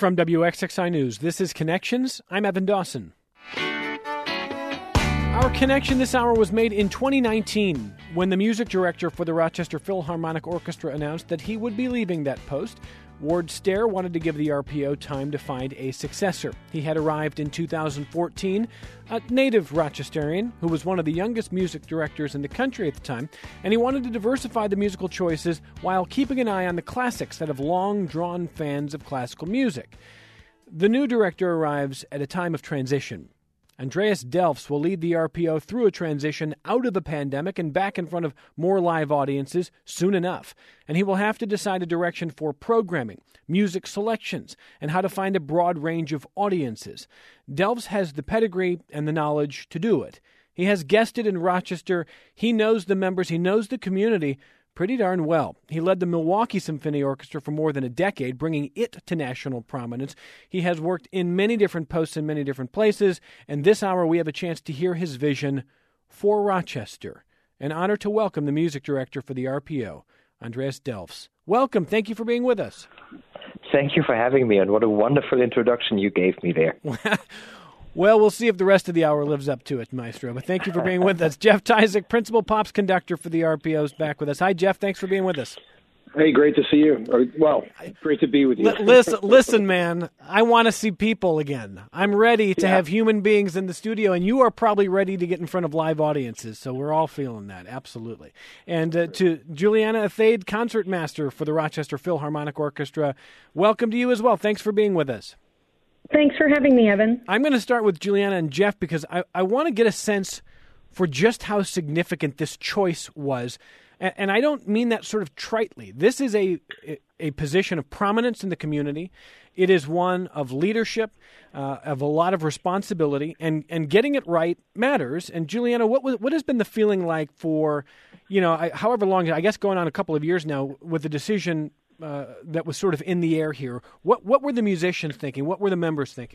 From WXXI News, this is Connections. I'm Evan Dawson. Our connection this hour was made in 2019 when the music director for the Rochester Philharmonic Orchestra announced that he would be leaving that post. Ward Stair wanted to give the RPO time to find a successor. He had arrived in 2014, a native Rochesterian who was one of the youngest music directors in the country at the time, and he wanted to diversify the musical choices while keeping an eye on the classics that have long drawn fans of classical music. The new director arrives at a time of transition. Andreas Delfs will lead the RPO through a transition out of the pandemic and back in front of more live audiences soon enough. And he will have to decide a direction for programming, music selections, and how to find a broad range of audiences. Delfs has the pedigree and the knowledge to do it. He has guested in Rochester. He knows the members. He knows the community pretty darn well. He led the Milwaukee Symphony Orchestra for more than a decade, bringing it to national prominence. He has worked in many different posts in many different places, and this hour we have a chance to hear his vision for Rochester. An honor to welcome the music director for the RPO, Andreas Delfs. Welcome. Thank you for being with us. Thank you for having me, and what a wonderful introduction you gave me there. Well, we'll see if the rest of the hour lives up to it, Maestro. But thank you for being with us. Jeff Tyzik, Principal Pops Conductor for the RPO, is back with us. Hi, Jeff. Thanks for being with us. Hey, great to see you. Well, great to be with you. Listen, man, I want to see people again. I'm ready to have human beings in the studio, and you are probably ready to get in front of live audiences, so we're all feeling that, absolutely. And to Juliana Athade, Concertmaster for the Rochester Philharmonic Orchestra, welcome to you as well. Thanks for being with us. Thanks for having me, Evan. I'm going to start with Juliana and Jeff because I want to get a sense for just how significant this choice was. And I don't mean that sort of tritely. This is a position of prominence in the community. It is one of leadership, of a lot of responsibility, and getting it right matters. And Juliana, what has been the feeling like for, however long, I guess going on a couple of years now with the decision that was sort of in the air here? What were the musicians thinking? What were the members thinking?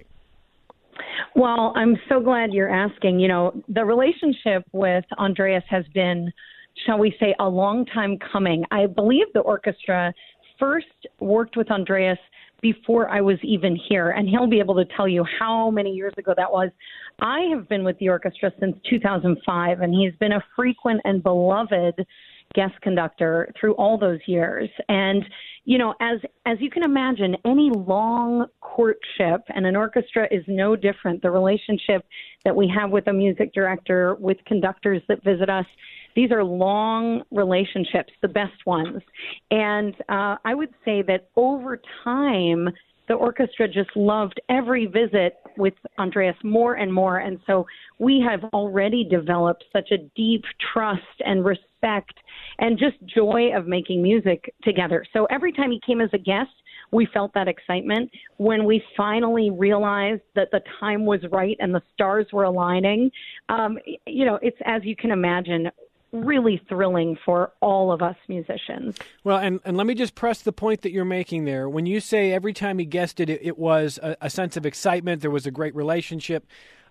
Well, I'm so glad you're asking. The relationship with Andreas has been, shall we say, a long time coming. I believe the orchestra first worked with Andreas before I was even here, and he'll be able to tell you how many years ago that was. I have been with the orchestra since 2005, and he's been a frequent and beloved guest conductor through all those years. And, as you can imagine, any long courtship, and an orchestra is no different. The relationship that we have with a music director, with conductors that visit us, these are long relationships, the best ones. And I would say that over time, the orchestra just loved every visit with Andreas more and more. And so we have already developed such a deep trust and respect and just joy of making music together. So every time he came as a guest, we felt that excitement. When we finally realized that the time was right and the stars were aligning, it's, as you can imagine, really thrilling for all of us musicians. Well, and let me just press the point that you're making there. When you say every time he guested, it was a sense of excitement, there was a great relationship.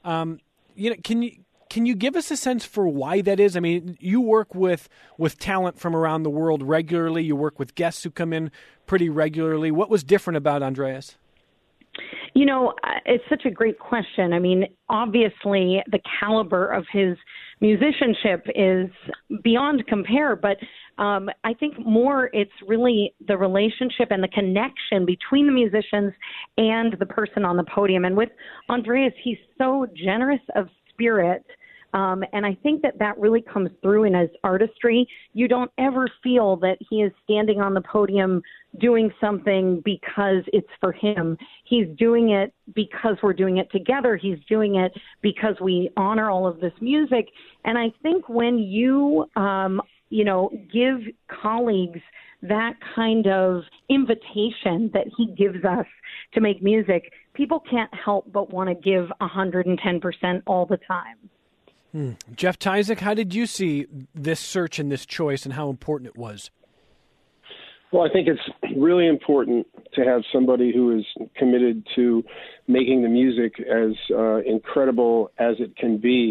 Can you give us a sense for why that is? I mean, you work with talent from around the world regularly. You work with guests who come in pretty regularly. What was different about Andreas? It's such a great question. I mean, obviously, the caliber of his musicianship is beyond compare, but I think more it's really the relationship and the connection between the musicians and the person on the podium. And with Andreas, he's so generous of spirit. And I think that really comes through in his artistry. You don't ever feel that he is standing on the podium doing something because it's for him. He's doing it because we're doing it together. He's doing it because we honor all of this music. And I think when you, give colleagues that kind of invitation that he gives us to make music, people can't help but want to give 110% all the time. Jeff Tyzik, how did you see this search and this choice and how important it was? Well, I think it's really important to have somebody who is committed to making the music as incredible as it can be.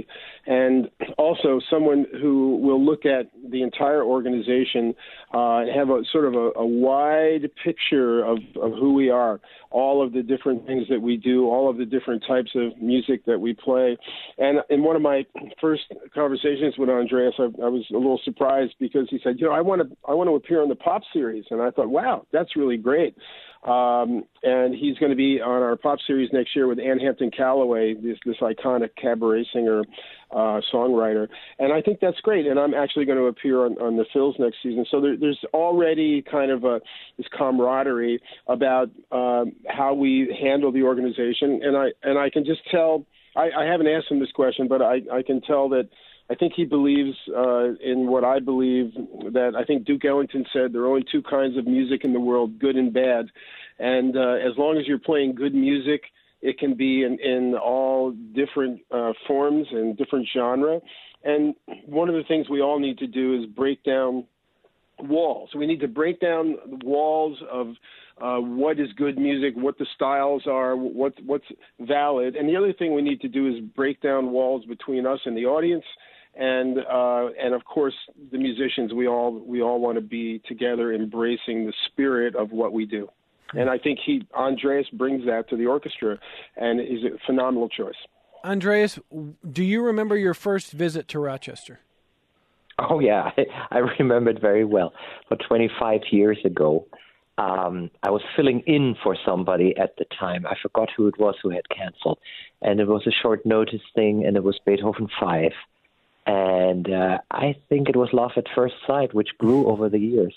and also someone who will look at the entire organization and have a sort of a wide picture of who we are, all of the different things that we do, all of the different types of music that we play. And in one of my first conversations with Andreas, I was a little surprised because he said, I want to appear on the Pop series. And I thought, wow, that's really great. And he's going to be on our Pop series next year with Ann Hampton Callaway, this iconic cabaret singer, songwriter. And I think that's great. And I'm actually going to appear on the Phils next season. So there's already kind of this camaraderie about how we handle the organization. And I can just tell, I haven't asked him this question, but I can tell that I think he believes in what I believe, that I think Duke Ellington said there are only two kinds of music in the world, good and bad. And as long as you're playing good music, it can be in all different forms and different genre. And one of the things we all need to do is break down walls. We need to break down the walls of what is good music, what the styles are, what's valid. And the other thing we need to do is break down walls between us and the audience. And of course, the musicians, we all want to be together embracing the spirit of what we do. And I think Andreas brings that to the orchestra, and is a phenomenal choice. Andreas, do you remember your first visit to Rochester? Oh, yeah, I remember it very well. For 25 years ago, I was filling in for somebody at the time. I forgot who it was who had canceled. And it was a short notice thing, and it was Beethoven 5. And I think it was love at first sight, which grew over the years.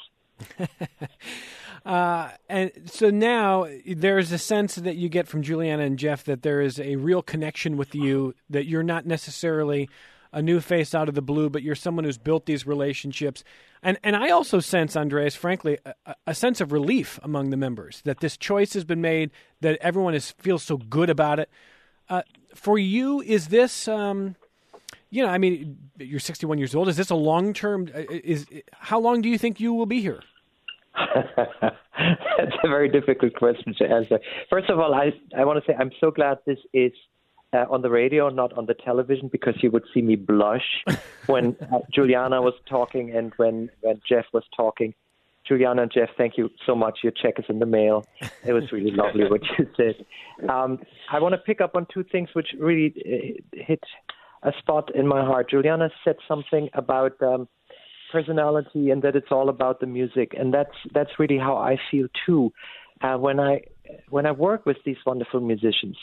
And so now there's a sense that you get from Juliana and Jeff that there is a real connection with you, that you're not necessarily a new face out of the blue, but you're someone who's built these relationships. And I also sense, Andreas, frankly, a sense of relief among the members, that this choice has been made, that everyone feels so good about it. For you, is this... you're 61 years old. Is this a long-term? How long do you think you will be here? That's a very difficult question to answer. First of all, I want to say I'm so glad this is on the radio, not on the television, because you would see me blush when Juliana was talking and when Jeff was talking. Juliana and Jeff, thank you so much. Your check is in the mail. It was really lovely what you said. I want to pick up on two things which really hit a spot in my heart. Juliana said something about personality and that it's all about the music, and that's really how I feel too. When I work with these wonderful musicians,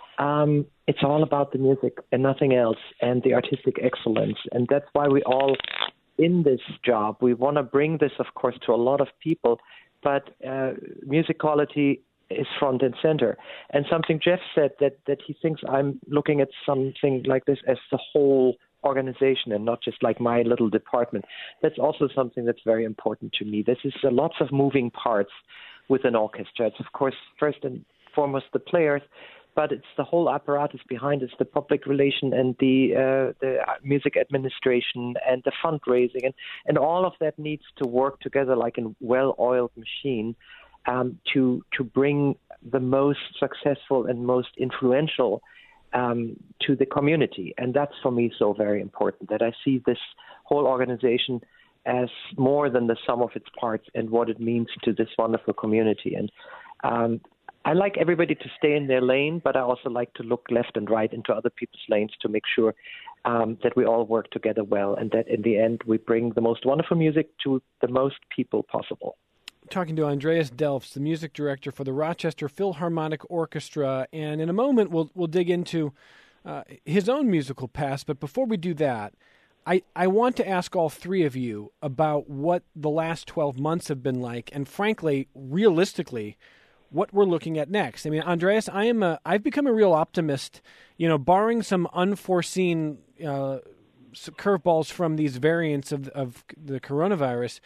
it's all about the music and nothing else, and the artistic excellence, and that's why we all in this job. We want to bring this, of course, to a lot of people, but music quality is front and center. And something Jeff said that he thinks I'm looking at something like this as the whole organization and not just like my little department. That's also something that's very important to me. This is lots of moving parts with an orchestra. It's, of course, first and foremost the players, but it's the whole apparatus behind it. It's the public relation and the music administration and the fundraising. And all of that needs to work together like a well-oiled machine to bring the most successful and most influential to the community. And that's for me so very important, that I see this whole organization as more than the sum of its parts and what it means to this wonderful community. And I like everybody to stay in their lane, but I also like to look left and right into other people's lanes to make sure that we all work together well, and that in the end we bring the most wonderful music to the most people possible. Talking to Andreas Delfs, the music director for the Rochester Philharmonic Orchestra, and in a moment we'll dig into his own musical past. But before we do that, I want to ask all three of you about what the last 12 months have been like, and frankly, realistically, what we're looking at next. I mean, Andreas, I've become a real optimist. Barring some unforeseen curveballs from these variants of the coronavirus,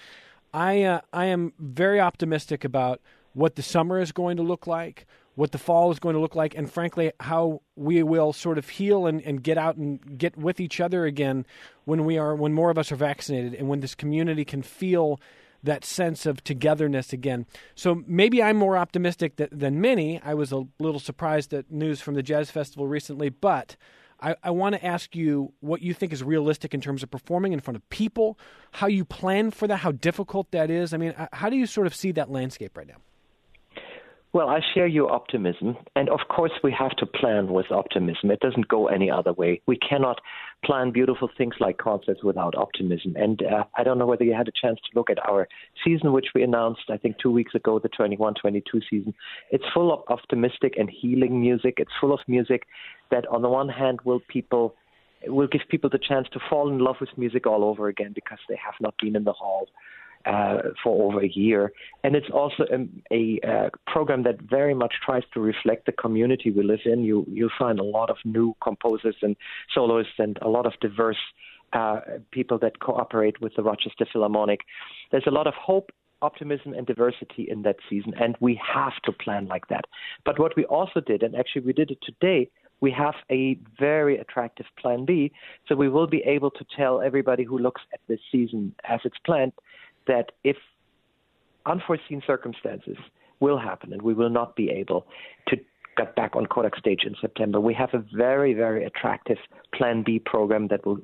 I am very optimistic about what the summer is going to look like, what the fall is going to look like, and frankly, how we will sort of heal and get out and get with each other again when more of us are vaccinated and when this community can feel that sense of togetherness again. So maybe I'm more optimistic than many. I was a little surprised at news from the Jazz Festival recently, but I want to ask you what you think is realistic in terms of performing in front of people, how you plan for that, how difficult that is. I mean, how do you sort of see that landscape right now? Well, I share your optimism, and of course we have to plan with optimism. It doesn't go any other way. We cannot plan beautiful things like concerts without optimism. And I don't know whether you had a chance to look at our season, which we announced, I think, 2 weeks ago, the 21-22 season. It's full of optimistic and healing music. It's full of music that, on the one hand, will give people the chance to fall in love with music all over again because they have not been in the hall for over a year. And it's also a program that very much tries to reflect the community we live in. You'll find a lot of new composers and soloists and a lot of diverse people that cooperate with the Rochester Philharmonic. There's a lot of hope, optimism, and diversity in that season, and we have to plan like that. But what we also did, and actually we did it today, we have a very attractive plan B, so we will be able to tell everybody who looks at this season as it's planned that if unforeseen circumstances will happen and we will not be able to get back on Kodak stage in September, we have a very, very attractive Plan B program that will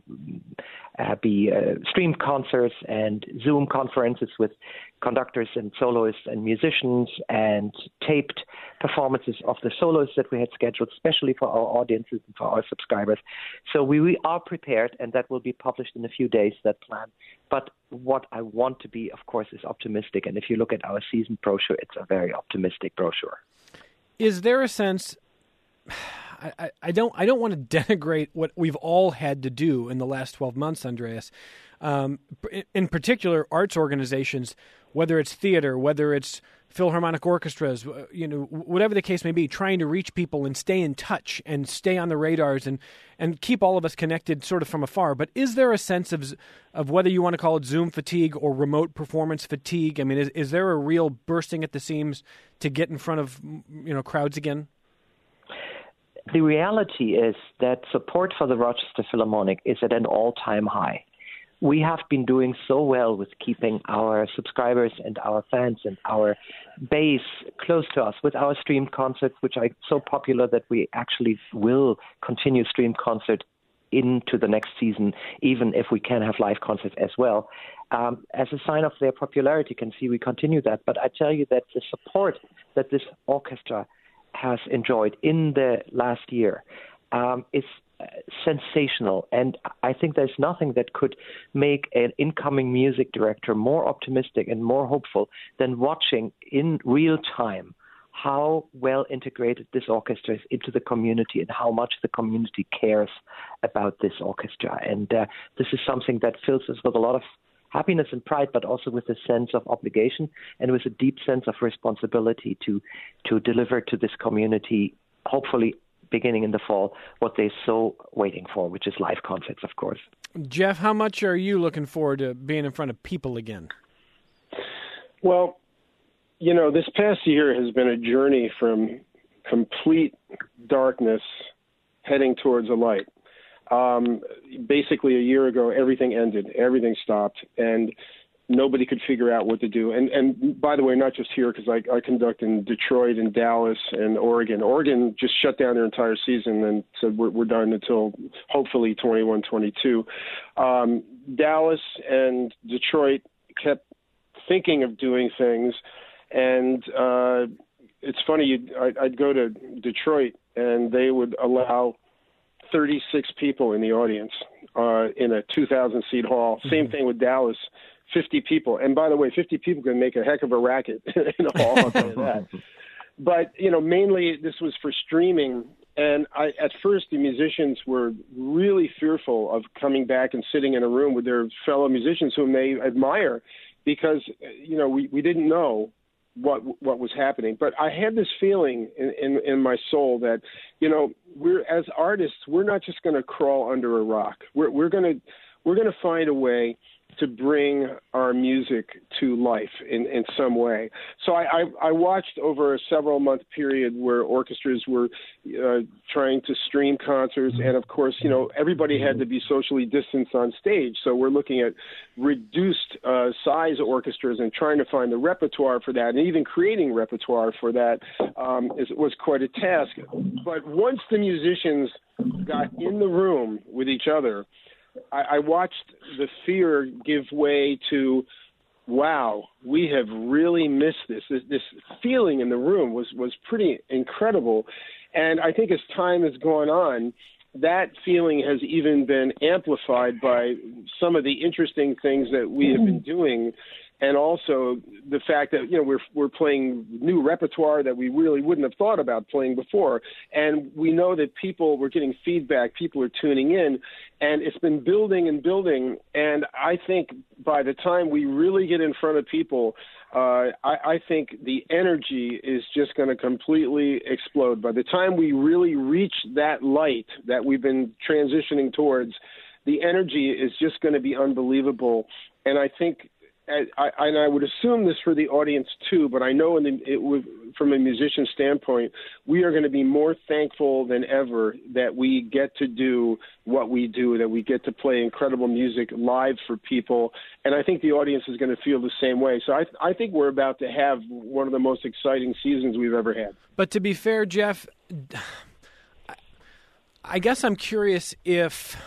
be streamed concerts and Zoom conferences with conductors and soloists and musicians and taped performances of the soloists that we had scheduled, especially for our audiences and for our subscribers. So we are prepared, and that will be published in a few days, that plan. But what I want to be, of course, is optimistic. And if you look at our season brochure, it's a very optimistic brochure. Is there a sense, I don't want to denigrate what we've all had to do in the last 12 months, Andreas. In particular, arts organizations, whether it's theater, whether it's philharmonic orchestras, whatever the case may be, trying to reach people and stay in touch and stay on the radars and keep all of us connected sort of from afar. But is there a sense of whether you want to call it Zoom fatigue or remote performance fatigue? I mean, is there a real bursting at the seams to get in front of crowds again? The reality is that support for the Rochester Philharmonic is at an all-time high. We have been doing so well with keeping our subscribers and our fans and our base close to us with our streamed concerts, which are so popular that we actually will continue streamed concert into the next season, even if we can have live concerts as well. As a sign of their popularity, you can see we continue that. But I tell you that the support that this orchestra has enjoyed in the last year is sensational, and I think there's nothing that could make an incoming music director more optimistic and more hopeful than watching in real time how well integrated this orchestra is into the community and how much the community cares about this orchestra. And this is something that fills us with a lot of happiness and pride, but also with a sense of obligation and with a deep sense of responsibility to deliver to this community, hopefully beginning in the fall, what they're so waiting for, which is live concerts, of course. Jeff, how much are you looking forward to being in front of people again? Well, this past year has been a journey from complete darkness heading towards a light. Basically, a year ago, everything ended, everything stopped, and nobody could figure out what to do. And by the way, not just here, because I conduct in Detroit and Dallas and Oregon. Oregon just shut down their entire season and said we're done until hopefully 21-22. Dallas and Detroit kept thinking of doing things. And it's funny, I'd go to Detroit and they would allow 36 people in the audience in a 2,000-seat hall. Mm-hmm. Same thing with Dallas. 50 people. And by the way, 50 people can make a heck of a racket in a hall, I'll tell you that. But, mainly this was for streaming. And at first, the musicians were really fearful of coming back and sitting in a room with their fellow musicians whom they admire because, we didn't know what was happening. But I had this feeling in my soul that, we're as artists, we're not just going to crawl under a rock. We're going to find a way to bring our music to life in some way. So I watched over a several month period where orchestras were trying to stream concerts, and of course, everybody had to be socially distanced on stage. So we're looking at reduced size orchestras and trying to find the repertoire for that, and even creating repertoire for that was quite a task. But once the musicians got in the room with each other, I watched the fear give way to, wow, we have really missed this. This feeling in the room was pretty incredible. And I think as time has gone on, that feeling has even been amplified by some of the interesting things that we have been doing. And also the fact that, we're playing new repertoire that we really wouldn't have thought about playing before. And we know that we're getting feedback, people are tuning in, and it's been building and building. And I think by the time we really get in front of people, I think the energy is just going to completely explode. By the time we really reach that light that we've been transitioning towards, the energy is just going to be unbelievable. And I think, and I would assume this for the audience too, but I know from a musician standpoint, we are going to be more thankful than ever that we get to do what we do, that we get to play incredible music live for people. And I think the audience is going to feel the same way. So I think we're about to have one of the most exciting seasons we've ever had. But to be fair, Jeff, I guess I'm curious if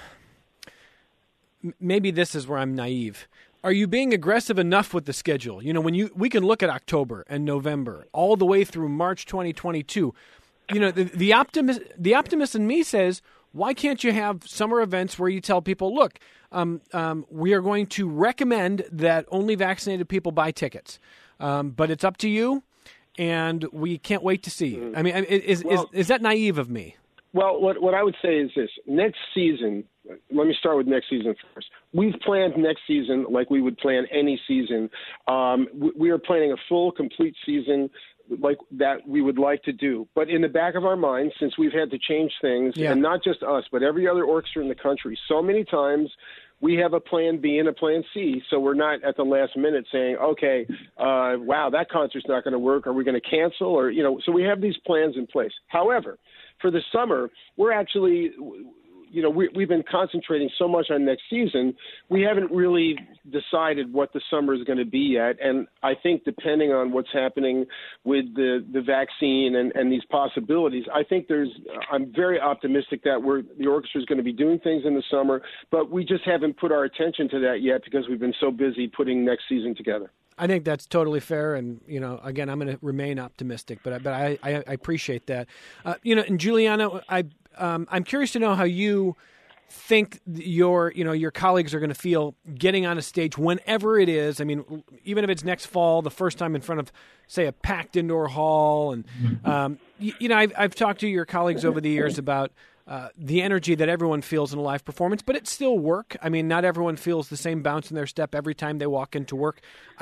maybe this is where I'm naive. Are you being aggressive enough with the schedule? We can look at October and November all the way through March 2022. The optimist in me says, why can't you have summer events where you tell people, look, we are going to recommend that only vaccinated people buy tickets, but it's up to you, and we can't wait to see you. I mean, is that naive of me? Well, what I would say is this. Next season, let me start with next season first. We've planned next season like we would plan any season. We are planning a full, complete season like that we would like to do. But in the back of our minds, since we've had to change things, and not just us, but every other orchestra in the country, so many times we have a plan B and a plan C, so we're not at the last minute saying, okay, wow, that concert's not going to work. Are we going to cancel? Or, so we have these plans in place. However, for the summer, we're actually, we've been concentrating so much on next season, we haven't really decided what the summer is going to be yet. And I think depending on what's happening with the vaccine and these possibilities, I'm very optimistic that the orchestra is going to be doing things in the summer, but we just haven't put our attention to that yet because we've been so busy putting next season together. I think that's totally fair, and again, I'm going to remain optimistic, but I appreciate that. And Juliana, I'm curious to know how you think your colleagues are going to feel getting on a stage whenever it is. I mean, even if it's next fall, the first time in front of, say, a packed indoor hall, and I've talked to your colleagues over the years about the energy that everyone feels in a live performance, but it's still work. I mean, not everyone feels the same bounce in their step every time they walk into work.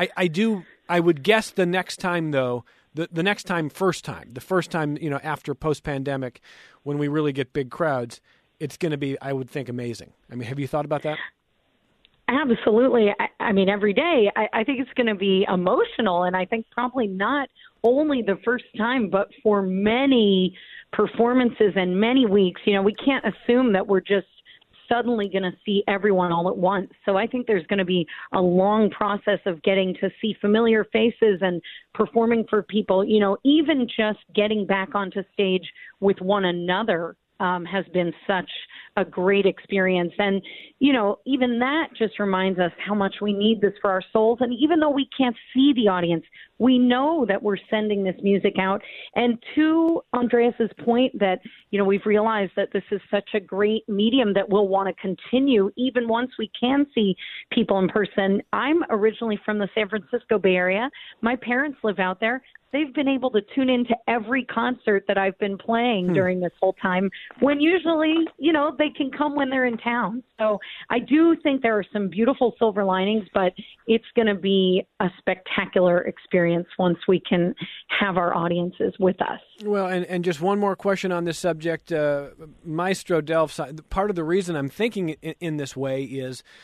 I would guess the next time, though, the first time, after post-pandemic, when we really get big crowds, it's going to be, I would think, amazing. I mean, have you thought about that? Absolutely. I mean, every day, I think it's going to be emotional, and I think probably not only the first time, but for many performances and many weeks. We can't assume that we're just suddenly going to see everyone all at once. So I think there's going to be a long process of getting to see familiar faces and performing for people. Even just getting back onto stage with one another has been such a great experience. And, even that just reminds us how much we need this for our souls. And even though we can't see the audience, we know that we're sending this music out. And to Andreas's point that, we've realized that this is such a great medium that we'll want to continue even once we can see people in person. I'm originally from the San Francisco Bay Area. My parents live out there. They've been able to tune into every concert that I've been playing during this whole time, when usually, they can come when they're in town. So I do think there are some beautiful silver linings, but it's going to be a spectacular experience once we can have our audiences with us. Well, and just one more question on this subject. Maestro Delph, part of the reason I'm thinking in this way is,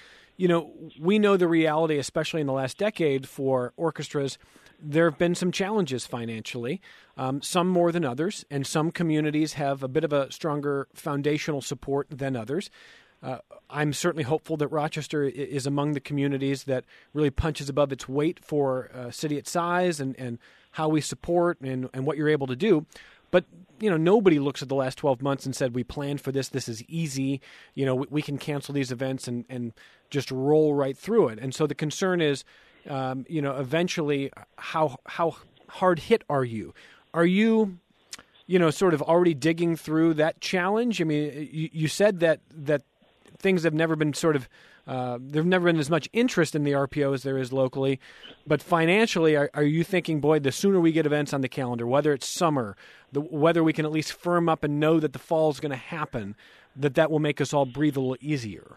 we know the reality, especially in the last decade for orchestras. There have been some challenges financially, some more than others, and some communities have a bit of a stronger foundational support than others. I'm certainly hopeful that Rochester is among the communities that really punches above its weight for a city its size and how we support and what you're able to do. But, nobody looks at the last 12 months and said, we planned for this, this is easy, we can cancel these events and just roll right through it. And so the concern is, eventually, how hard hit are you? Are you, sort of already digging through that challenge? I mean, you said that things have never been sort of, there've never been as much interest in the RPO as there is locally. But financially, are you thinking, boy, the sooner we get events on the calendar, whether it's summer, whether we can at least firm up and know that the fall is going to happen, that will make us all breathe a little easier?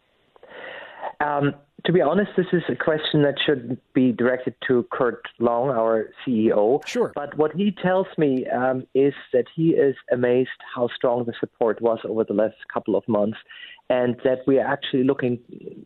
To be honest, this is a question that should be directed to Kurt Long, our CEO. Sure. But what he tells me is that he is amazed how strong the support was over the last couple of months, and that we are actually looking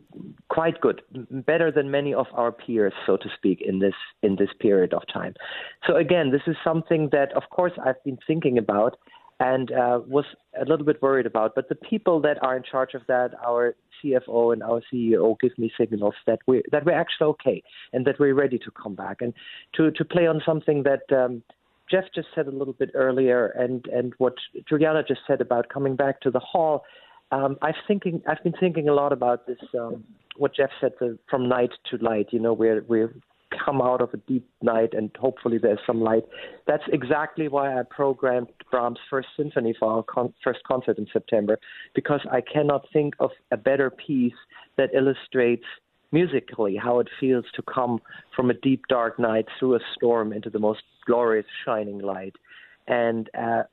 quite good, better than many of our peers, so to speak, in this period of time. So again, this is something that, of course, I've been thinking about and was a little bit worried about. But the people that are in charge of that, our CFO and our CEO, give me signals that we're actually okay and that we're ready to come back. And to play on something that Jeff just said a little bit earlier, and what Juliana just said about coming back to the hall, I've been thinking a lot about this. What Jeff said, from night to light. We're come out of a deep night and hopefully there's some light. That's exactly why I programmed Brahms' First Symphony for our first concert in September, because I cannot think of a better piece that illustrates musically how it feels to come from a deep, dark night through a storm into the most glorious, shining light. And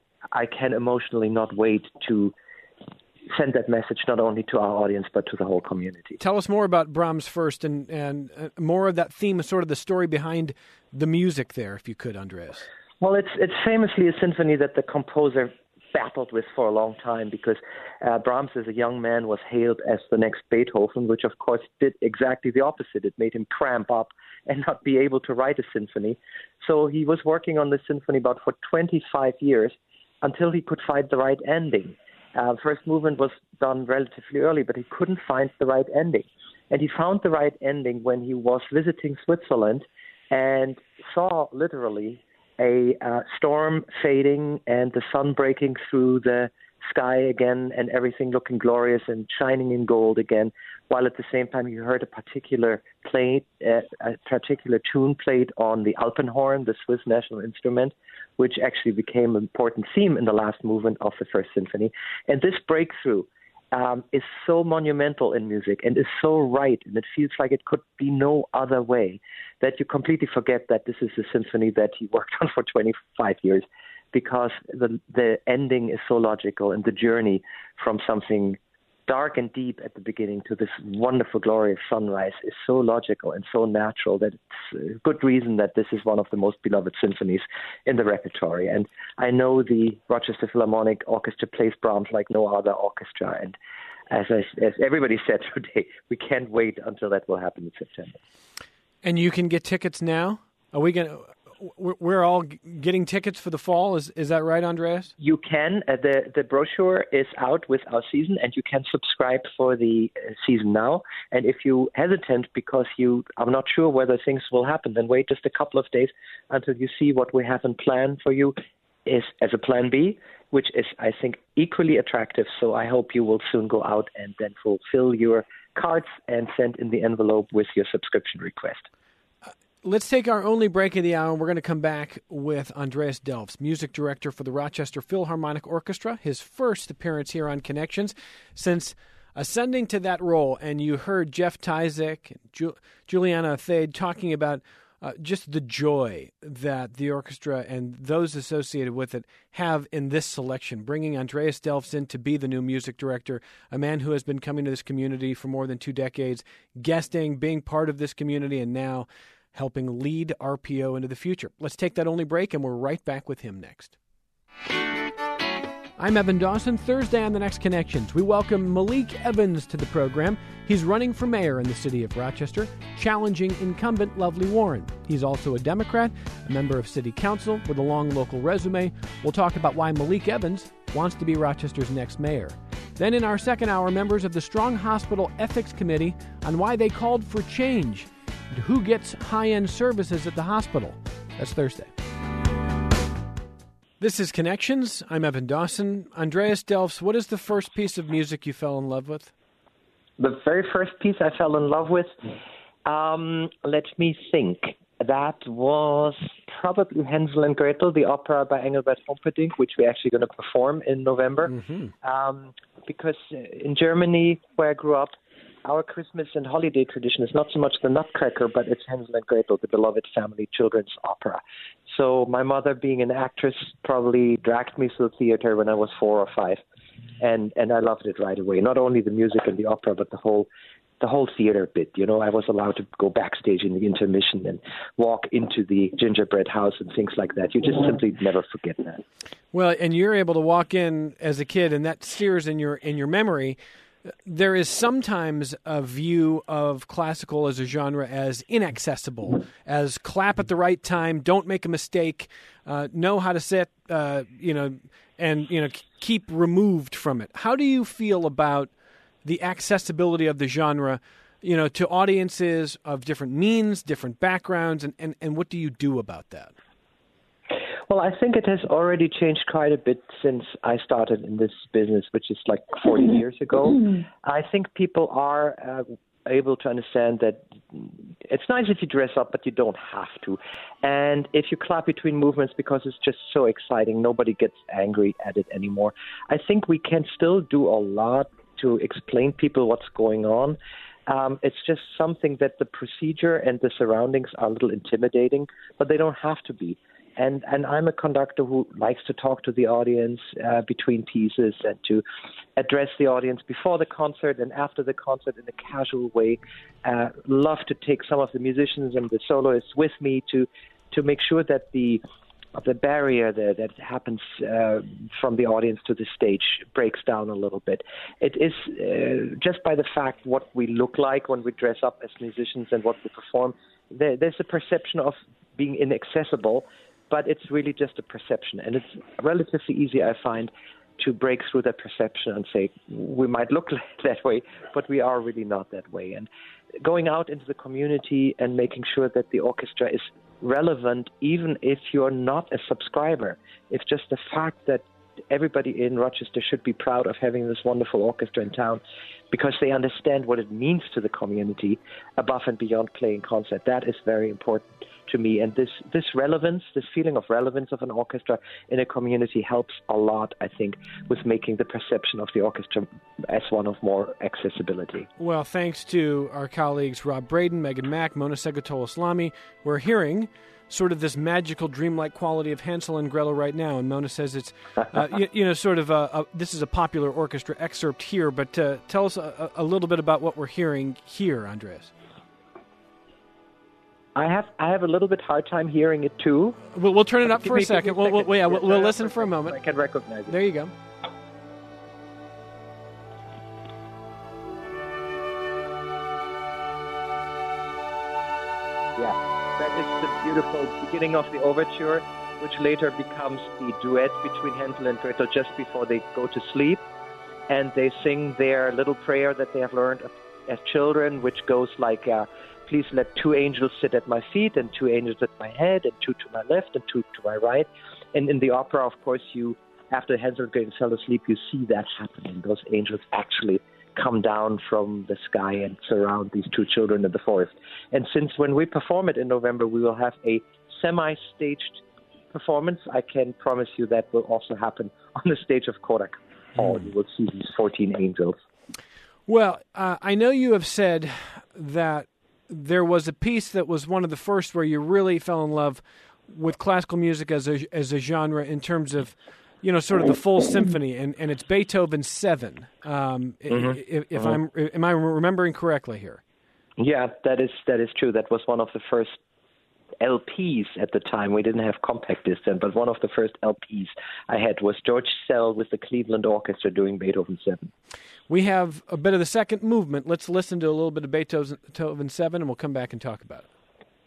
I can emotionally not wait to send that message not only to our audience but to the whole community. Tell us more about Brahms First and more of that theme, sort of the story behind the music there, if you could, Andreas. Well, it's famously a symphony that the composer battled with for a long time, because Brahms, as a young man, was hailed as the next Beethoven, which of course did exactly the opposite. It made him cramp up and not be able to write a symphony. So he was working on this symphony about for 25 years until he could find the right ending. First movement was done relatively early, but he couldn't find the right ending. And he found the right ending when he was visiting Switzerland and saw literally a storm fading and the sun breaking through the sky again and everything looking glorious and shining in gold again, while at the same time you heard a particular tune played on the Alpenhorn, the Swiss national instrument, which actually became an important theme in the last movement of the First Symphony. And this breakthrough is so monumental in music and is so right, and it feels like it could be no other way, that you completely forget that this is a symphony that he worked on for 25 years, because the ending is so logical, and the journey from something dark and deep at the beginning to this wonderful, glorious sunrise is so logical and so natural that it's a good reason that this is one of the most beloved symphonies in the repertory. And I know the Rochester Philharmonic Orchestra plays Brahms like no other orchestra. And as everybody said today, we can't wait until that will happen in September. And you can get tickets now? Are we going to... We're all getting tickets for the fall. Is that right, Andreas? You can. The brochure is out with our season, and you can subscribe for the season now. And if you hesitant because you are not sure whether things will happen, then wait just a couple of days until you see what we have in plan for you is as a plan B, which is, I think, equally attractive. So I hope you will soon go out and then fulfill your cards and send in the envelope with your subscription request. Let's take our only break of the hour. We're going to come back with Andreas Delfs, music director for the Rochester Philharmonic Orchestra, his first appearance here on Connections since ascending to that role. And you heard Jeff Tyzik and Juliana Thade talking about just the joy that the orchestra and those associated with it have in this selection, bringing Andreas Delfs in to be the new music director, a man who has been coming to this community for more than 2 decades, guesting, being part of this community, and now helping lead RPO into the future. Let's take that only break, and we're right back with him next. I'm Evan Dawson. Thursday on The Next Connections, we welcome Malik Evans to the program. He's running for mayor in the city of Rochester, challenging incumbent Lovely Warren. He's also a Democrat, a member of city council with a long local resume. We'll talk about why Malik Evans wants to be Rochester's next mayor. Then in our second hour, members of the Strong Hospital Ethics Committee on why they called for change and who gets high-end services at the hospital. That's Thursday. This is Connections. I'm Evan Dawson. Andreas Delfs, what is the first piece of music you fell in love with? The very first piece I fell in love with, let me think. That was probably Hansel and Gretel, the opera by Engelbert Humperdinck, which we're actually going to perform in November. Because in Germany, where I grew up, our Christmas and holiday tradition is not so much the Nutcracker, but it's Hansel and Gretel, the beloved family children's opera. So my mother, being an actress, probably dragged me to the theater when I was 4 or 5, and I loved it right away. Not only the music and the opera, but the whole theater bit. You know, I was allowed to go backstage in the intermission and walk into the gingerbread house and things like that. You just simply never forget that. Well, and you're able to walk in as a kid, and that sears in your memory. There is sometimes a view of classical as a genre as inaccessible, as clap at the right time, don't make a mistake, know how to sit, and keep removed from it. How do you feel about the accessibility of the genre, to audiences of different means, different backgrounds, and what do you do about that? Well, I think it has already changed quite a bit since I started in this business, which is like 40 years ago. I think people are able to understand that it's nice if you dress up, but you don't have to. And if you clap between movements because it's just so exciting, nobody gets angry at it anymore. I think we can still do a lot to explain people what's going on. It's just something that the procedure and the surroundings are a little intimidating, but they don't have to be. And I'm a conductor who likes to talk to the audience between pieces and to address the audience before the concert and after the concert in a casual way. Love to take some of the musicians and the soloists with me to make sure that the barrier there that happens from the audience to the stage breaks down a little bit. It is just by the fact what we look like when we dress up as musicians and what we perform, there's a perception of being inaccessible, but it's really just a perception. And it's relatively easy, I find, to break through that perception and say, we might look that way, but we are really not that way. And going out into the community and making sure that the orchestra is relevant, even if you're not a subscriber. It's just the fact that everybody in Rochester should be proud of having this wonderful orchestra in town because they understand what it means to the community above and beyond playing concert. That is very important to me. And this relevance, this feeling of relevance of an orchestra in a community helps a lot, I think, with making the perception of the orchestra as one of more accessibility. Well, thanks to our colleagues Rob Braden, Megan Mack, Mona Segatol-Islami, we're hearing sort of this magical, dreamlike quality of Hansel and Gretel right now. And Mona says it's, this is a popular orchestra excerpt here, but tell us a little bit about what we're hearing here, Andreas. I have a little bit hard time hearing it too. We'll turn it up for a second. We'll listen for a moment. I can recognize it. There you go. Yeah, that is the beautiful beginning of the overture, which later becomes the duet between Hansel and Gretel just before they go to sleep. And they sing their little prayer that they have learned as children, which goes like, please let 2 angels sit at my feet and 2 angels at my head and 2 to my left and 2 to my right. And in the opera, of course, after Hansel and Gretel fell asleep, you see that happening. Those angels actually come down from the sky and surround these 2 children in the forest. And since when we perform it in November, we will have a semi-staged performance, I can promise you that will also happen on the stage of Kodak Hall. You will see these 14 angels. Well, I know you have said that there was a piece that was one of the first where you really fell in love with classical music as a genre in terms of, sort of the full symphony, and it's Beethoven's 7. Am I remembering correctly here? Yeah, that is true. That was one of the first LPs at the time. We didn't have compact discs then, but one of the first LPs I had was George Szell with the Cleveland Orchestra doing Beethoven 7. We have a bit of the second movement. Let's listen to a little bit of Beethoven 7, and we'll come back and talk about it.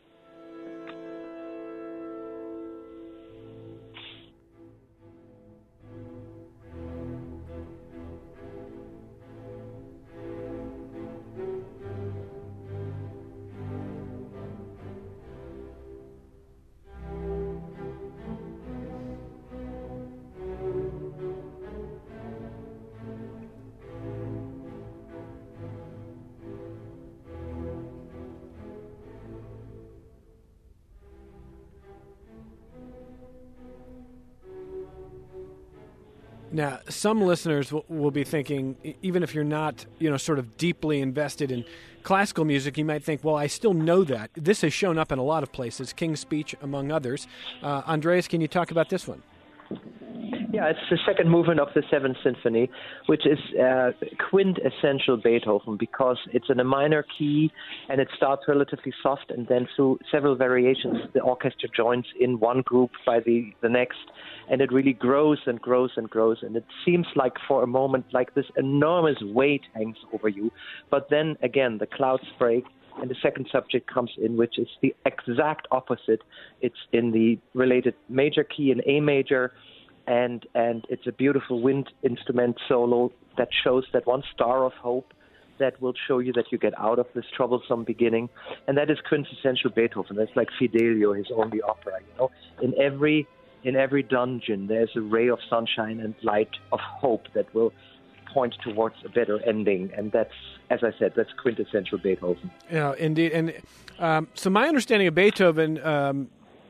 Now, some listeners will be thinking, even if you're not, sort of deeply invested in classical music, you might think, well, I still know that. This has shown up in a lot of places, King's Speech among others. Andreas, can you talk about this one? Yeah, it's the second movement of the Seventh Symphony, which is quintessential Beethoven because it's in a minor key and it starts relatively soft, and then through several variations, the orchestra joins in one group by the next, and it really grows and grows and grows, and it seems like for a moment like this enormous weight hangs over you, but then again the clouds break and the second subject comes in, which is the exact opposite. It's in the related major key in A major, and it's a beautiful wind instrument solo that shows that one star of hope that will show you that you get out of this troublesome beginning, and that is quintessential Beethoven. That's like Fidelio, his only opera. In every dungeon, there's a ray of sunshine and light of hope that will point towards a better ending, and that's, as I said, that's quintessential Beethoven. Yeah, indeed. And so my understanding of Beethoven,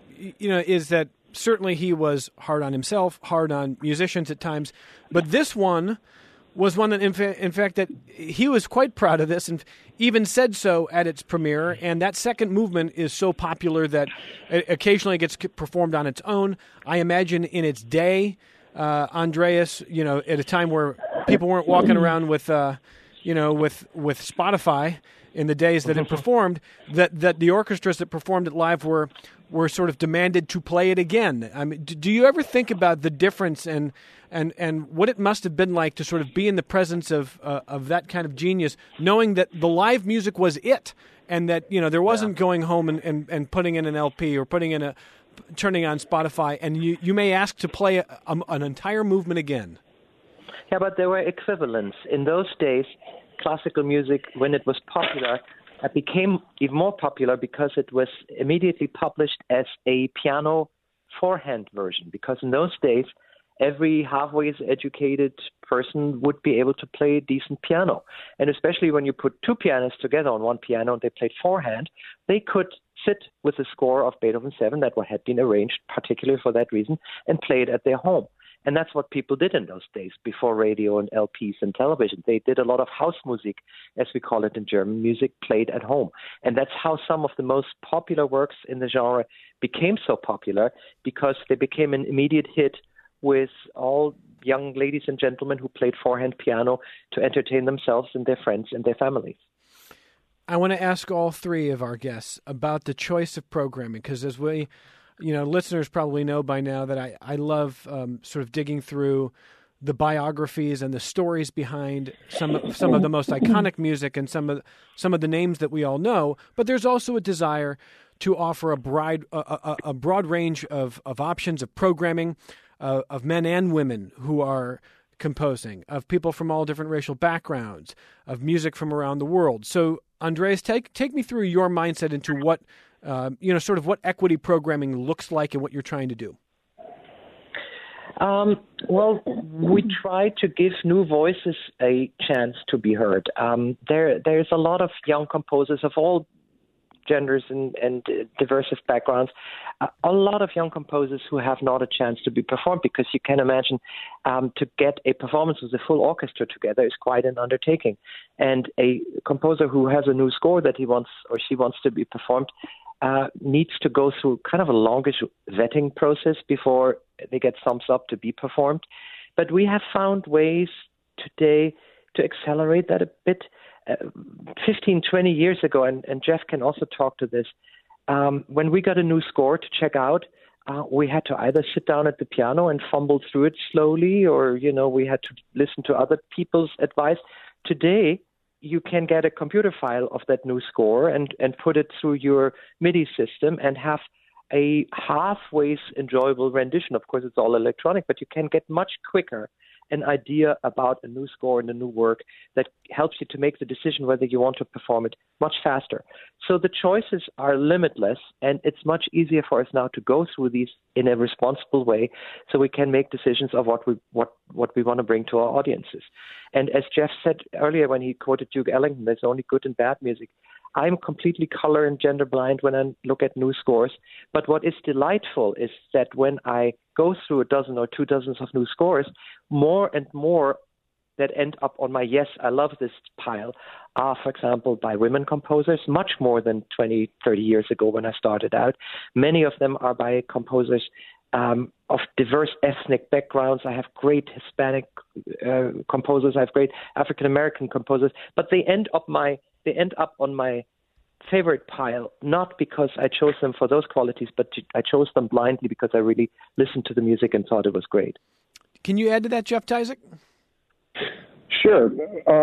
is that certainly he was hard on himself, hard on musicians at times, but this one was one that, in fact, that he was quite proud of this and even said so at its premiere, and that second movement is so popular that it occasionally gets performed on its own. I imagine in its day, Andreas, at a time where people weren't walking around with Spotify in the days that it performed, that the orchestras that performed it live were sort of demanded to play it again. I mean, do you ever think about the difference and what it must have been like to sort of be in the presence of that kind of genius, knowing that the live music was it, and that there wasn't going home and putting in an LP or turning on Spotify, and you may ask to play an entire movement again. Yeah, but there were equivalents. In those days, classical music, when it was popular, it became even more popular because it was immediately published as a piano four-hand version. Because in those days, every halfway educated person would be able to play a decent piano. And especially when you put two pianists together on one piano and they played four-hand, they could sit with the score of Beethoven 7 that had been arranged particularly for that reason and play it at their home. And that's what people did in those days before radio and LPs and television. They did a lot of house music, as we call it in German, music played at home. And that's how some of the most popular works in the genre became so popular, because they became an immediate hit with all young ladies and gentlemen who played four-hand piano to entertain themselves and their friends and their families. I want to ask all three of our guests about the choice of programming, because as we... listeners probably know by now that I love sort of digging through the biographies and the stories behind some of the most iconic music and some of the names that we all know. But there's also a desire to offer a broad range of options of programming, of men and women who are composing, of people from all different racial backgrounds, of music from around the world. So, Andreas, take me through your mindset into what sort of what equity programming looks like and what you're trying to do. Well, we try to give new voices a chance to be heard. There's a lot of young composers of all genders and diverse backgrounds, a lot of young composers who have not a chance to be performed, because you can imagine to get a performance with a full orchestra together is quite an undertaking. And a composer who has a new score that he wants or she wants to be performed needs to go through kind of a longish vetting process before they get thumbs up to be performed. But we have found ways today to accelerate that a bit. 15, 20 years ago, and Jeff can also talk to this, when we got a new score to check out, we had to either sit down at the piano and fumble through it slowly, or, we had to listen to other people's advice. Today, you can get a computer file of that new score and put it through your MIDI system and have a halfway enjoyable rendition. Of course, it's all electronic, but you can get much quicker an idea about a new score and a new work that helps you to make the decision whether you want to perform it much faster. So the choices are limitless, and it's much easier for us now to go through these in a responsible way so we can make decisions of what we want to bring to our audiences. And as Jeff said earlier when he quoted Duke Ellington, there's only good and bad music. I'm completely color and gender blind when I look at new scores. But what is delightful is that when I go through a dozen or 2 dozens of new scores, more and more that end up on my yes, I love this pile are, for example, by women composers, much more than 20, 30 years ago when I started out. Many of them are by composers of diverse ethnic backgrounds. I have great Hispanic composers. I have great African-American composers. But they end up on my favorite pile, not because I chose them for those qualities, but I chose them blindly because I really listened to the music and thought it was great. Can you add to that, Jeff Tyzik? Sure.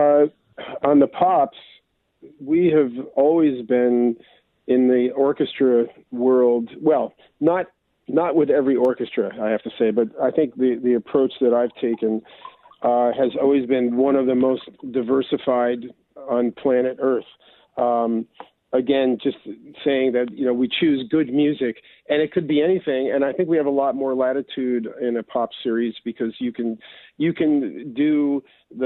On the pops, we have always been in the orchestra world. Well, not with every orchestra, I have to say, but I think the approach that I've taken has always been one of the most diversified on planet Earth. Again, just saying that, we choose good music, and it could be anything. And I think we have a lot more latitude in a pop series because you can do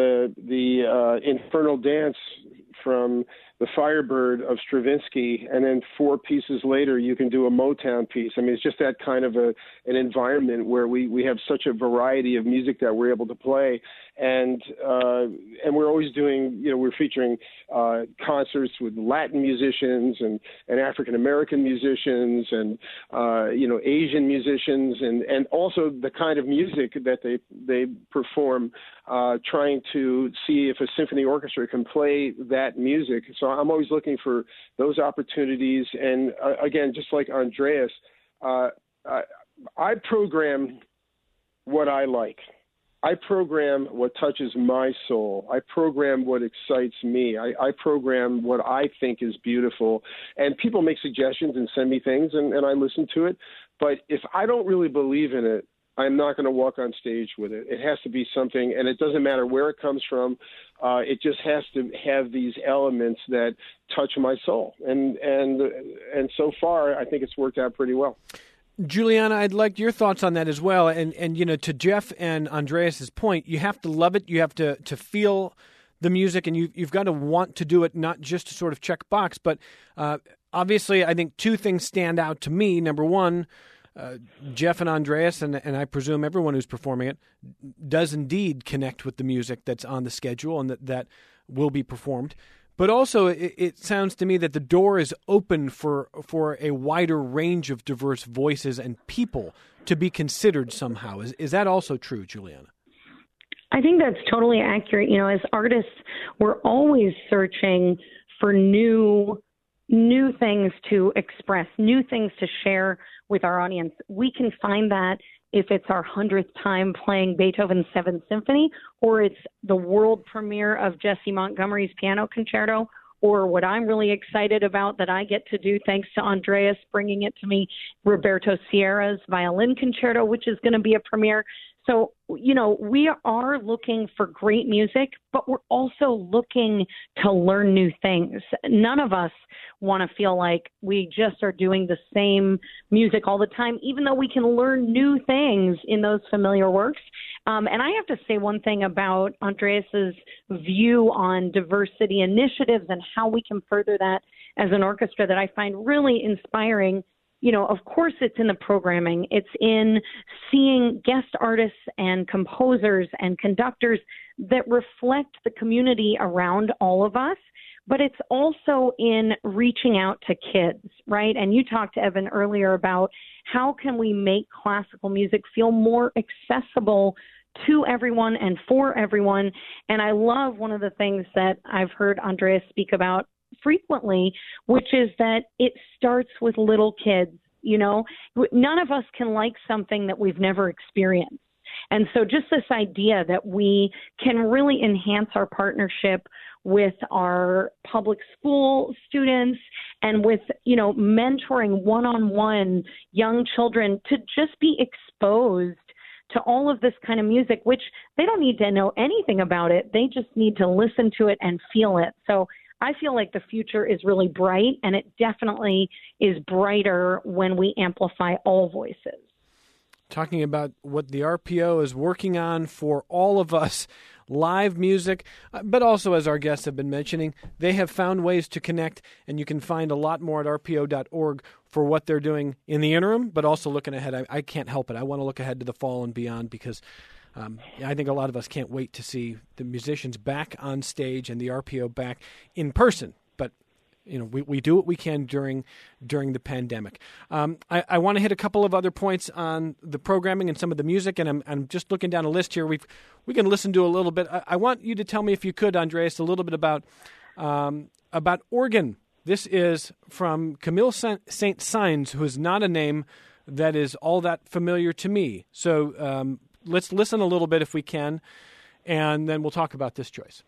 the Infernal Dance from the Firebird of Stravinsky, and then 4 pieces later you can do a Motown piece. I mean, it's just that kind of an environment where we have such a variety of music that we're able to play, and we're always doing, we're featuring concerts with Latin musicians and African American musicians and Asian musicians, and also the kind of music that they perform, trying to see if a symphony orchestra can play that music. So I'm always looking for those opportunities. And again, just like Andreas, I program what I like. I program what touches my soul. I program what excites me. I program what I think is beautiful. And people make suggestions and send me things, and I listen to it. But if I don't really believe in it, I'm not going to walk on stage with it. It has to be something, and it doesn't matter where it comes from. It just has to have these elements that touch my soul. And so far, I think it's worked out pretty well. Juliana, I'd like your thoughts on that as well. And to Jeff and Andreas's point, you have to love it. You have to feel the music, and you've got to want to do it, not just to sort of check box. But obviously, I think 2 things stand out to me. Number one, Jeff and Andreas, and I presume everyone who's performing it, does indeed connect with the music that's on the schedule and that will be performed. But also, it sounds to me that the door is open for a wider range of diverse voices and people to be considered somehow. Is that also true, Juliana? I think that's totally accurate. As artists, we're always searching for new things to express, new things to share with our audience. We can find that if it's our 100th time playing Beethoven's 7th Symphony, or it's the world premiere of Jesse Montgomery's Piano Concerto, or what I'm really excited about that I get to do thanks to Andreas bringing it to me, Roberto Sierra's Violin Concerto, which is going to be a premiere. So, we are looking for great music, but we're also looking to learn new things. None of us want to feel like we just are doing the same music all the time, even though we can learn new things in those familiar works. And I have to say one thing about Andreas's view on diversity initiatives and how we can further that as an orchestra that I find really inspiring. Of course, it's in the programming. It's in seeing guest artists and composers and conductors that reflect the community around all of us. But it's also in reaching out to kids, right? And you talked to Evan earlier about how can we make classical music feel more accessible to everyone and for everyone. And I love one of the things that I've heard Andreas speak about frequently, which is that it starts with little kids. You know, none of us can like something that we've never experienced. And so just this idea that we can really enhance our partnership with our public school students and with, you know, mentoring one-on-one young children to just be exposed to all of this kind of music, which they don't need to know anything about it. They just need to listen to it and feel it. So I feel like the future is really bright, and it definitely is brighter when we amplify all voices. Talking about what the RPO is working on for all of us, live music, but also, as our guests have been mentioning, they have found ways to connect, and you can find a lot more at rpo.org for what they're doing in the interim, but also looking ahead. I can't help it. I want to look ahead to the fall and beyond because I think a lot of us can't wait to see the musicians back on stage and the RPO back in person. But you know, we do what we can during the pandemic. I want to hit a couple of other points on the programming and some of the music, and I'm just looking down a list here. We can listen to a little bit. I want you to tell me, if you could, Andreas, a little bit about organ. This is from Camille Saint-Saëns, who is not a name that is all that familiar to me. So let's listen a little bit if we can, and then we'll talk about this choice.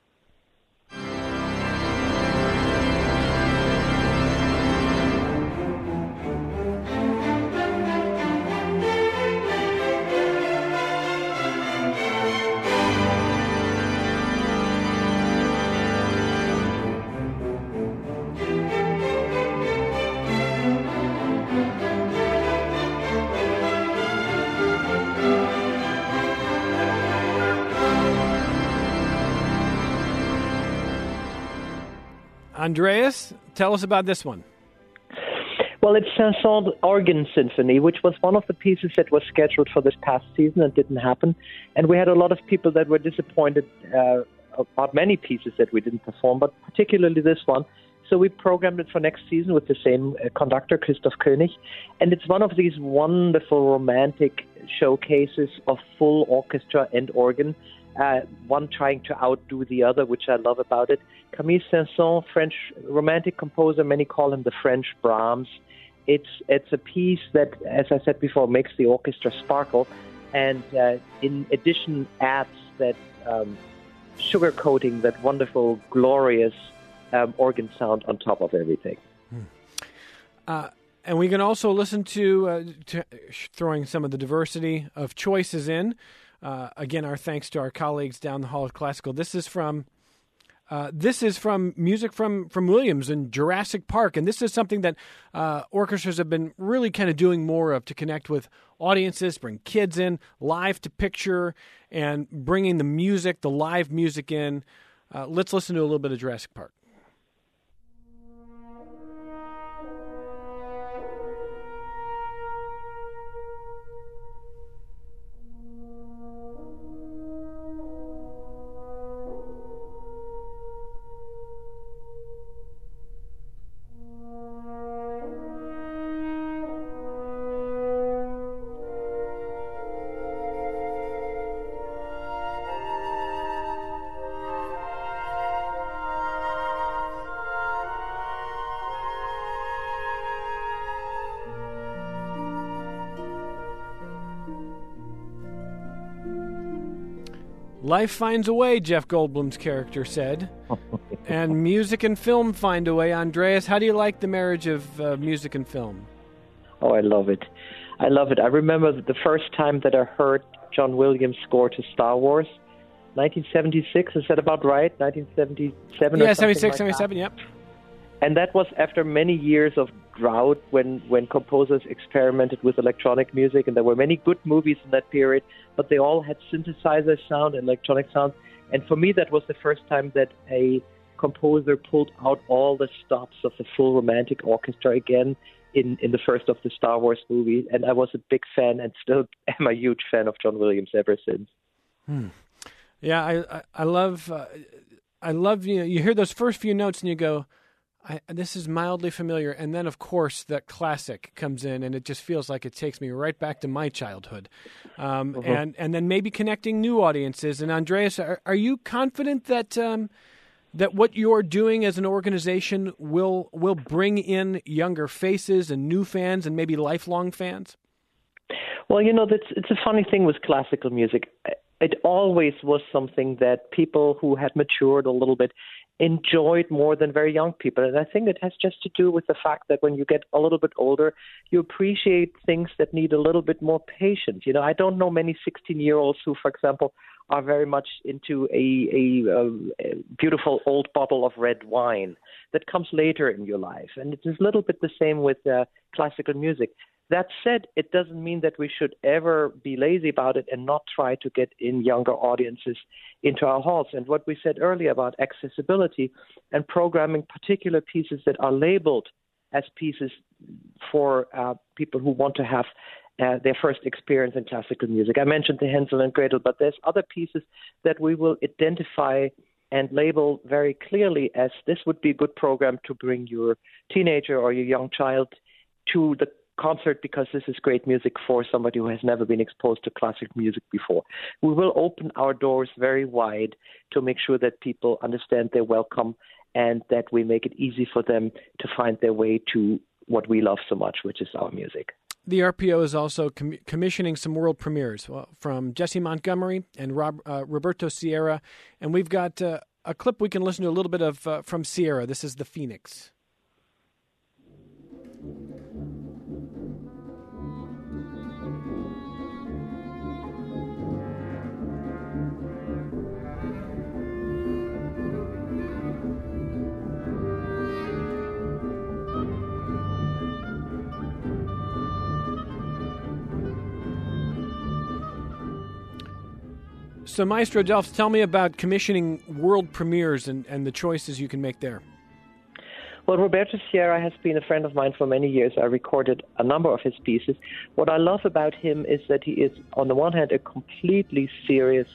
Andreas, tell us about this one. Well, it's Saint-Saëns Organ Symphony, which was one of the pieces that was scheduled for this past season and didn't happen. And we had a lot of people that were disappointed about many pieces that we didn't perform, but particularly this one. So we programmed it for next season with the same conductor, Christoph König. And it's one of these wonderful romantic showcases of full orchestra and organ, one trying to outdo the other, which I love about it. Camille Saint-Saëns, French romantic composer, many call him the French Brahms. It's a piece that, as I said before, makes the orchestra sparkle, and in addition adds that sugar coating, that wonderful, glorious organ sound on top of everything. And we can also listen to throwing some of the diversity of choices in. Again, our thanks to our colleagues down the hall at Classical. This is from music from Williams and Jurassic Park, and this is something that orchestras have been really kind of doing more of to connect with audiences, bring kids in, live to picture, and bringing the music, the live music in. Let's listen to a little bit of Jurassic Park. Life finds a way, Jeff Goldblum's character said. And music and film find a way. Andreas, how do you like the marriage of music and film? Oh, I love it. I love it. I remember the first time that I heard John Williams score to Star Wars, 1976, is that about right? 1977 Yeah, or something 76, like 77, that? yep. And that was after many years of drought when composers experimented with electronic music, and there were many good movies in that period, but they all had synthesizer sound and electronic sound. And for me, that was the first time that a composer pulled out all the stops of the full romantic orchestra again in the first of the Star Wars movies. And I was a big fan and still am a huge fan of John Williams ever since. Yeah, I love you hear those first few notes and you go, this is mildly familiar, and then of course that classic comes in, and it just feels like it takes me right back to my childhood, and then maybe connecting new audiences. And Andreas, are you confident that that what you're doing as an organization will bring in younger faces and new fans and maybe lifelong fans? Well, it's a funny thing with classical music. It always was something that people who had matured a little bit enjoyed more than very young people. And I think it has just to do with the fact that when you get a little bit older, you appreciate things that need a little bit more patience. I don't know many 16-year-olds who, for example, are very much into a beautiful old bottle of red wine that comes later in your life. And it's a little bit the same with classical music. That said, it doesn't mean that we should ever be lazy about it and not try to get in younger audiences into our halls. And what we said earlier about accessibility and programming particular pieces that are labeled as pieces for people who want to have their first experience in classical music. I mentioned the Hansel and Gretel, but there's other pieces that we will identify and label very clearly as this would be a good program to bring your teenager or your young child to the concert because this is great music for somebody who has never been exposed to classic music before. We will open our doors very wide to make sure that people understand they're welcome and that we make it easy for them to find their way to what we love so much, which is our music. The RPO is also commissioning some world premieres from Jesse Montgomery and Roberto Sierra. And we've got a clip we can listen to a little bit of from Sierra. This is The Phoenix. So, Maestro Delft, tell me about commissioning world premieres and the choices you can make there. Well, Roberto Sierra has been a friend of mine for many years. I recorded a number of his pieces. What I love about him is that he is, on the one hand, a completely serious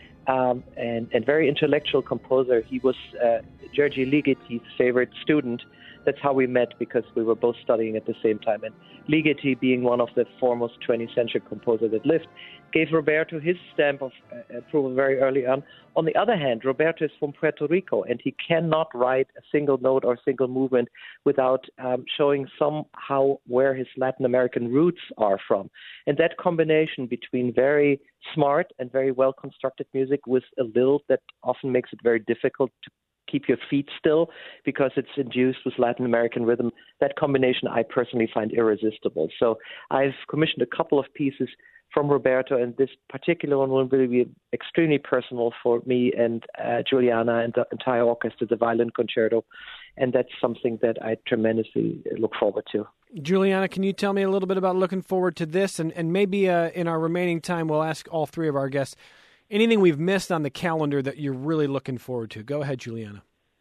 and very intellectual composer. He was György Ligeti's favorite student. That's how we met, because we were both studying at the same time. And Ligeti, being one of the foremost 20th century composers that lived, gave Roberto his stamp of approval very early on. On the other hand, Roberto is from Puerto Rico, and he cannot write a single note or single movement without showing somehow where his Latin American roots are from. And that combination between very smart and very well-constructed music with a lilt that often makes it very difficult to keep your feet still because it's induced with Latin American rhythm, that combination I personally find irresistible. So I've commissioned a couple of pieces from Roberto, and this particular one will really be extremely personal for me and Juliana and the entire orchestra, the violin concerto, and that's something that I tremendously look forward to. Juliana, can you tell me a little bit about looking forward to this? And maybe in our remaining time, we'll ask all three of our guests anything we've missed on the calendar that you're really looking forward to. Go ahead, Juliana.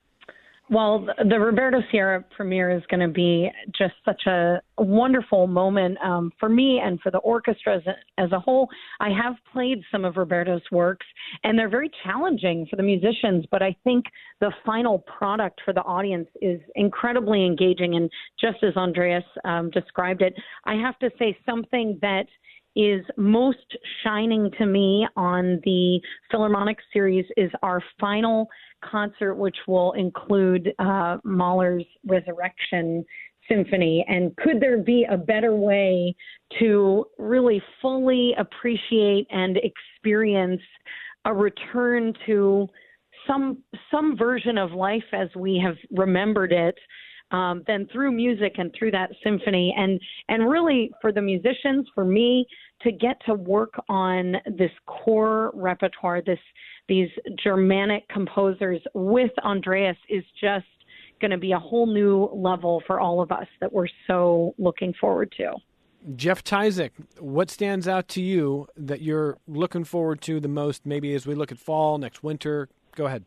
Well, the Roberto Sierra premiere is going to be just such a wonderful moment for me and for the orchestra as a whole. I have played some of Roberto's works, and they're very challenging for the musicians, but I think the final product for the audience is incredibly engaging. And just as Andreas described it, I have to say something that is most shining to me on the Philharmonic series is our final concert, which will include Mahler's Resurrection Symphony. And could there be a better way to really fully appreciate and experience a return to some version of life as we have remembered it, than through music and through that symphony, and really for the musicians, for me, to get to work on this core repertoire, these Germanic composers with Andreas is just going to be a whole new level for all of us that we're so looking forward to. Jeff Tyzik, what stands out to you that you're looking forward to the most, maybe as we look at fall, next winter? Go ahead.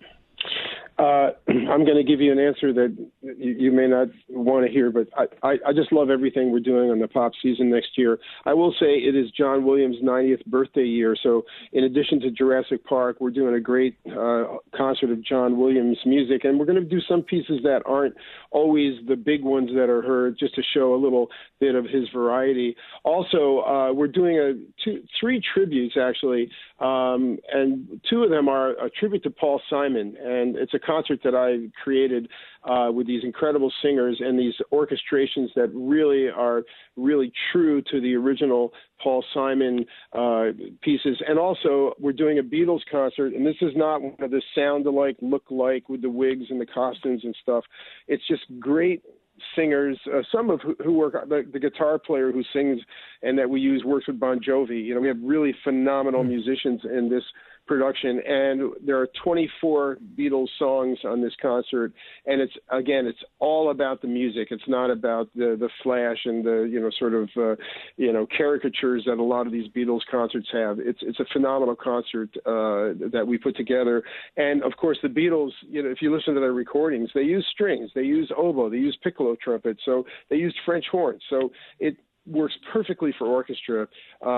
I'm going to give you an answer that you may not want to hear, but I just love everything we're doing on the pop season next year. I will say it is John Williams' 90th birthday year, so in addition to Jurassic Park, we're doing a great concert of John Williams music, and we're going to do some pieces that aren't always the big ones that are heard, just to show a little bit of his variety. Also, we're doing three tributes, actually, and two of them are a tribute to Paul Simon, and it's a concert that I created with these incredible singers and these orchestrations that really are really true to the original Paul Simon pieces. And also, we're doing a Beatles concert, and this is not one of the sound-alike, look-alike with the wigs and the costumes and stuff. It's just great singers, some of who work, the guitar player who sings and that we use works with Bon Jovi. You know, we have really phenomenal musicians in this production, and there are 24 Beatles songs on this concert, and it's all about the music. It's not about the flash and the sort of caricatures that a lot of these Beatles concerts have. It's a phenomenal concert that we put together, and of course the Beatles, if you listen to their recordings, they use strings, they use oboe, they use piccolo trumpet, so they used French horns, so it works perfectly for orchestra,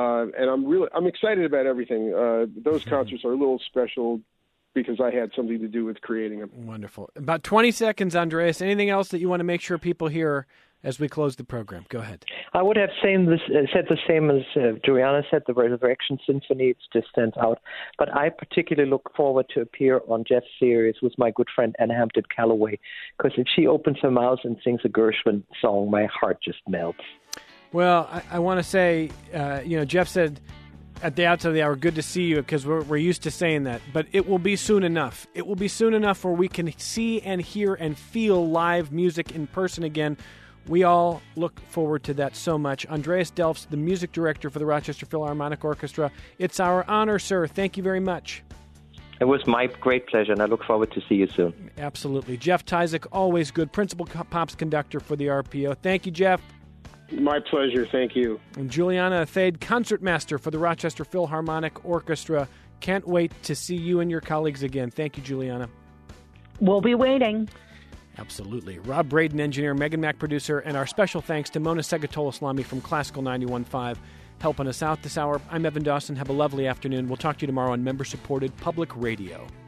and I'm excited about everything. Those concerts are a little special because I had something to do with creating them. Wonderful. About 20 seconds, Andreas. Anything else that you want to make sure people hear as we close the program? Go ahead. I would have said the same as Juliana said. The Resurrection Symphony, it just stands out. But I particularly look forward to appear on Jeff's series with my good friend Anna Hampton Calloway, because if she opens her mouth and sings a Gershwin song, my heart just melts. Well, I want to say, Jeff said at the outset of the hour, good to see you, because we're used to saying that. But it will be soon enough. It will be soon enough where we can see and hear and feel live music in person again. We all look forward to that so much. Andreas Delfs, the music director for the Rochester Philharmonic Orchestra. It's our honor, sir. Thank you very much. It was my great pleasure, and I look forward to see you soon. Absolutely. Jeff Tyzik, always good, principal Pops conductor for the RPO. Thank you, Jeff. My pleasure. Thank you. And Juliana Thade, concertmaster for the Rochester Philharmonic Orchestra. Can't wait to see you and your colleagues again. Thank you, Juliana. We'll be waiting. Absolutely. Rob Braden, engineer, Megan Mack, producer, and our special thanks to Mona Segatola-Salami from Classical 91.5 helping us out this hour. I'm Evan Dawson. Have a lovely afternoon. We'll talk to you tomorrow on member-supported public radio.